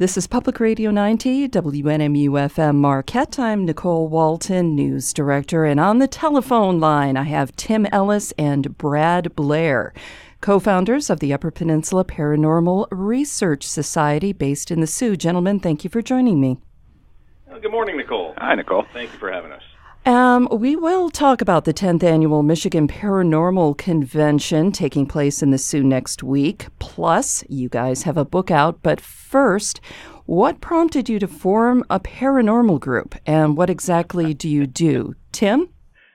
This is Public Radio 90, WNMU-FM Marquette. I'm Nicole Walton, News Director, and on the telephone line I have Tim Ellis and Brad Blair, co-founders of the Upper Peninsula Paranormal Research Society based in the Sioux. Gentlemen, thank you for joining me. Good morning, Nicole. Hi, Nicole. Thank you for having us. We will talk about the 10th Annual Michigan Paranormal Convention taking place in the Sioux next week. Plus, you guys have a book out. But first, what prompted you to form a paranormal group, and what exactly do you do? Tim?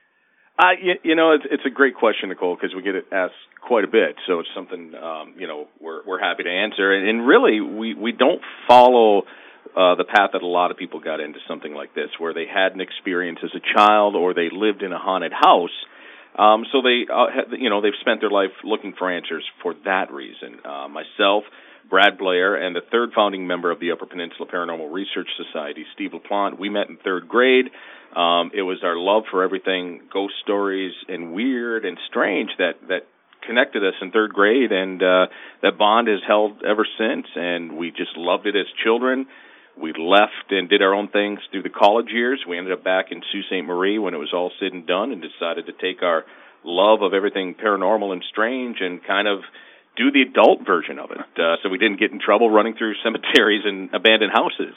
It's a great question, Nicole, because we get it asked quite a bit. So it's something, we're happy to answer. And really, we don't follow the path that a lot of people got into something like this, where they had an experience as a child or they lived in a haunted house. So they've spent their life looking for answers for that reason. Myself, Brad Blair, and the third founding member of the Upper Peninsula Paranormal Research Society, Steve LaPlante, we met in third grade. It was our love for everything ghost stories and weird and strange that connected us in third grade, and that bond has held ever since, and we just loved it as children. We left and did our own things through the college years. We ended up back in Sault Ste. Marie when it was all said and done, and decided to take our love of everything paranormal and strange and kind of do the adult version of it. So we didn't get in trouble running through cemeteries and abandoned houses,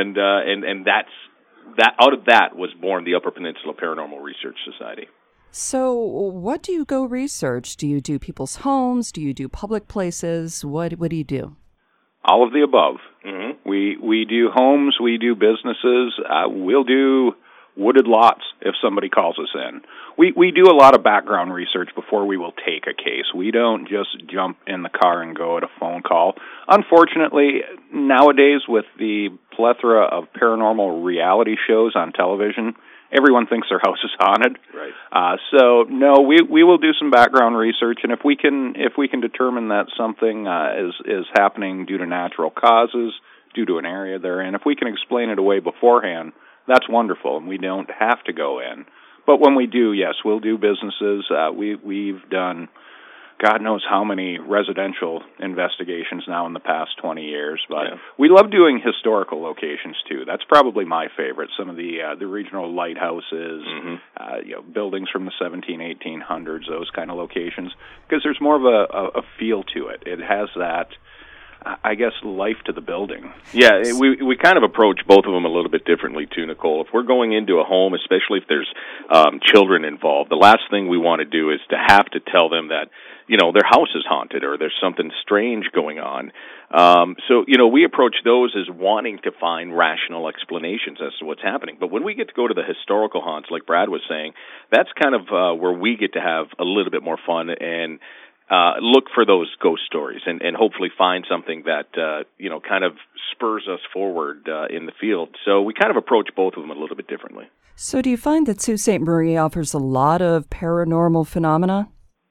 and that out of that was born the Upper Peninsula Paranormal Research Society. So what do you go research? Do you do people's homes? Do you do public places? What do you do? All of the above. Mm-hmm. We do homes, we do businesses, we'll do wooded lots if somebody calls us in. We do a lot of background research before we will take a case. We don't just jump in the car and go at a phone call. Unfortunately, nowadays with the plethora of paranormal reality shows on television, everyone thinks their house is haunted. Right. So no, we will do some background research, and if we can determine that something is happening due to natural causes, due to an area they're in, if we can explain it away beforehand, that's wonderful, and we don't have to go in. But when we do, yes, we'll do businesses. We've done God knows how many residential investigations now in the past 20 years, but we love doing historical locations too. That's probably my favorite. Some of the regional lighthouses, buildings from the 1800s, those kind of locations, because there's more of a feel to it. It has that, I guess, life to the building. Yeah, we kind of approach both of them a little bit differently too, Nicole. If we're going into a home, especially if there's children involved, the last thing we want to do is to have to tell them that, their house is haunted or there's something strange going on. So we approach those as wanting to find rational explanations as to what's happening. But when we get to go to the historical haunts, like Brad was saying, that's kind of where we get to have a little bit more fun and look for those ghost stories and hopefully find something that, kind of spurs us forward in the field. So we kind of approach both of them a little bit differently. So do you find that Sault Ste. Marie offers a lot of paranormal phenomena?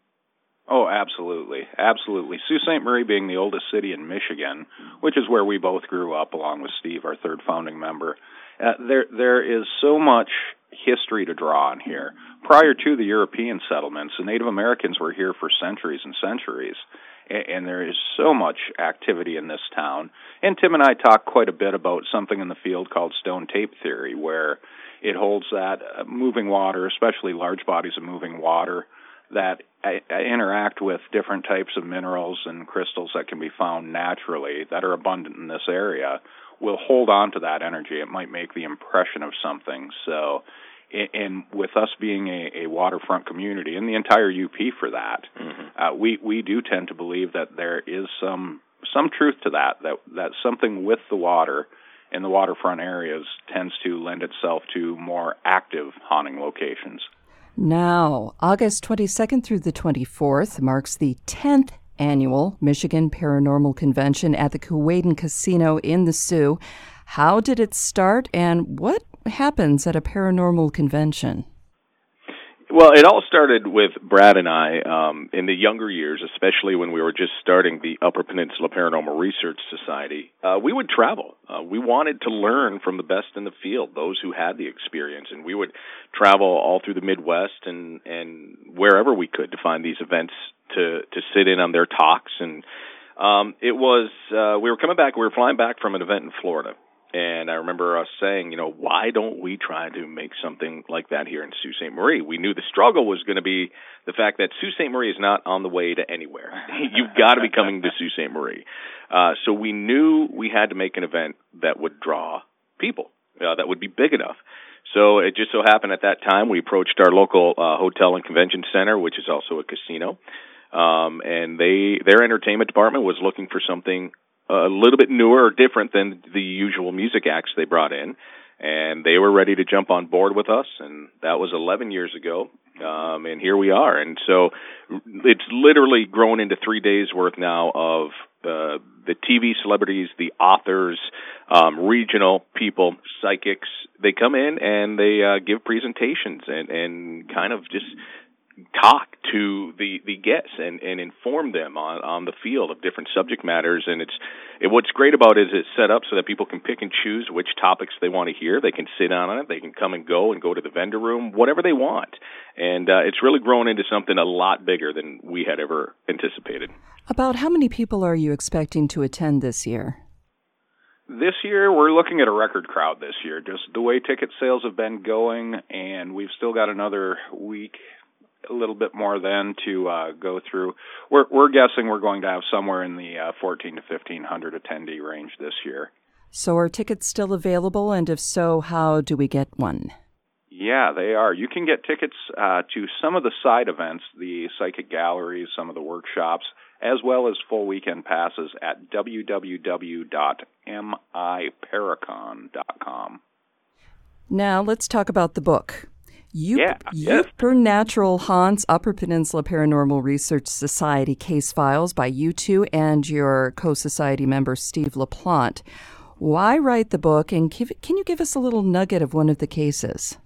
Oh, absolutely. Absolutely. Sault Ste. Marie being the oldest city in Michigan, which is where we both grew up along with Steve, our third founding member, there is so much history to draw on here. Prior to the European settlements, the Native Americans were here for centuries and centuries, and there is so much activity in this town. And Tim and I talk quite a bit about something in the field called stone tape theory, where it holds that moving water, especially large bodies of moving water, that interact with different types of minerals and crystals that can be found naturally that are abundant in this area, will hold on to that energy. It might make the impression of something. So, and with us being a waterfront community, and the entire UP for that, we do tend to believe that there is some truth to that something with the water in the waterfront areas tends to lend itself to more active haunting locations. Now, August 22nd through the 24th marks the 10th Annual Michigan Paranormal Convention at the Keewaydin Casino in the Sioux. How did it start, and what happens at a paranormal convention? Well, it all started with Brad and I in the younger years, especially when we were just starting the Upper Peninsula Paranormal Research Society. We would travel. We wanted to learn from the best in the field, those who had the experience, and we would travel all through the Midwest and wherever we could to find these events to sit in on their talks and It was, we were flying back from an event in Florida. And I remember us saying, why don't we try to make something like that here in Sault Ste. Marie? We knew the struggle was going to be the fact that Sault Ste. Marie is not on the way to anywhere. You've got to be coming to Sault Ste. Marie. So we knew we had to make an event that would draw people, that would be big enough. So it just so happened at that time we approached our local hotel and convention center, which is also a casino. And their entertainment department was looking for something a little bit newer or different than the usual music acts they brought in. And they were ready to jump on board with us, and that was 11 years ago. And here we are. And so it's literally grown into 3 days worth now of the TV celebrities, the authors, regional people, psychics. They come in and they give presentations and kind of just talk to the guests and inform them on the field of different subject matters. And what's great about it is it's set up so that people can pick and choose which topics they want to hear. They can sit on it. They can come and go to the vendor room, whatever they want. And it's really grown into something a lot bigger than we had ever anticipated. About how many people are you expecting to attend this year? This year, we're looking at a record crowd this year, just the way ticket sales have been going, and we've still got another week, a little bit more then to go through. We're guessing we're going to have somewhere in the 1,400 to 1,500 attendee range this year. So are tickets still available, and if so, how do we get one? Yeah, they are. You can get tickets to some of the side events, the psychic galleries, some of the workshops, as well as full weekend passes at www.miparacon.com. Now let's talk about the book. Supernatural Haunts, Upper Peninsula Paranormal Research Society Case Files by you two and your co-society member, Steve LaPlante. Why write the book, and can you give us a little nugget of one of the cases?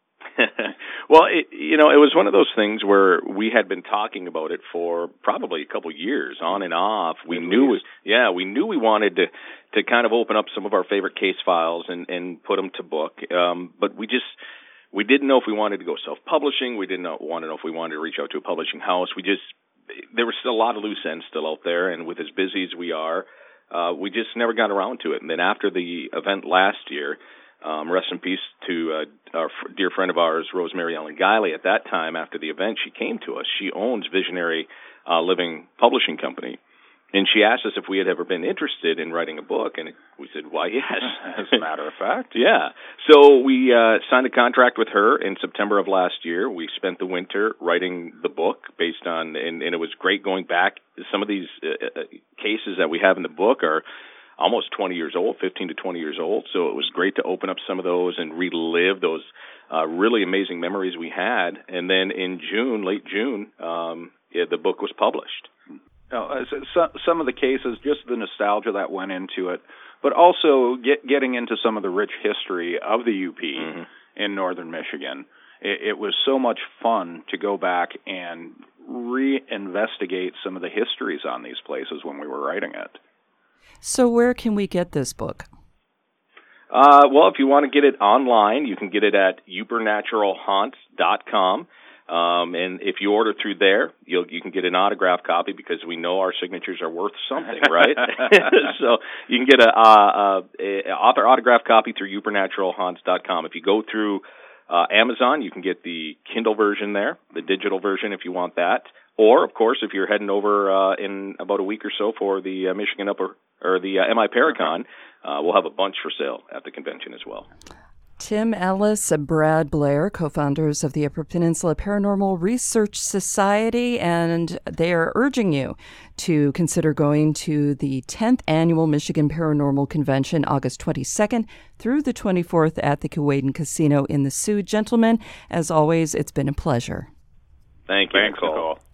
Well, it was one of those things where we had been talking about it for probably a couple years, on and off. We knew we wanted to kind of open up some of our favorite case files and put them to book, but we didn't know if we wanted to go self-publishing. We didn't want to know if we wanted to reach out to a publishing house. There was still a lot of loose ends still out there, and with as busy as we are, we just never got around to it. And then after the event last year, rest in peace to our dear friend of ours, Rosemary Ellen Guiley. At that time, after the event, she came to us. She owns Visionary Living Publishing Company. And she asked us if we had ever been interested in writing a book, and we said, why, yes. As a matter of fact. Yeah. So we signed a contract with her in September of last year. We spent the winter writing the book based on, and it was great going back. Some of these cases that we have in the book are almost 20 years old, 15 to 20 years old. So it was great to open up some of those and relive those really amazing memories we had. And then in June, late June, the book was published. Some of the cases, just the nostalgia that went into it, but also getting into some of the rich history of the UP in northern Michigan. It was so much fun to go back and reinvestigate some of the histories on these places when we were writing it. So where can we get this book? Well, if you want to get it online, you can get it at supernaturalhaunts.com. And if you order through there, you can get an autographed copy because we know our signatures are worth something, right? So you can get an author autographed copy through supernaturalhaunts.com. If you go through Amazon, you can get the Kindle version there, the digital version if you want that. Or, of course, if you're heading over in about a week or so for the Michigan MI Paracon, we'll have a bunch for sale at the convention as well. Tim Ellis, Brad Blair, co-founders of the Upper Peninsula Paranormal Research Society, and they are urging you to consider going to the 10th Annual Michigan Paranormal Convention, August 22nd through the 24th at the Keewaydin Casino in the Soo. Gentlemen, as always, it's been a pleasure. Thank you, Thanks, Nicole.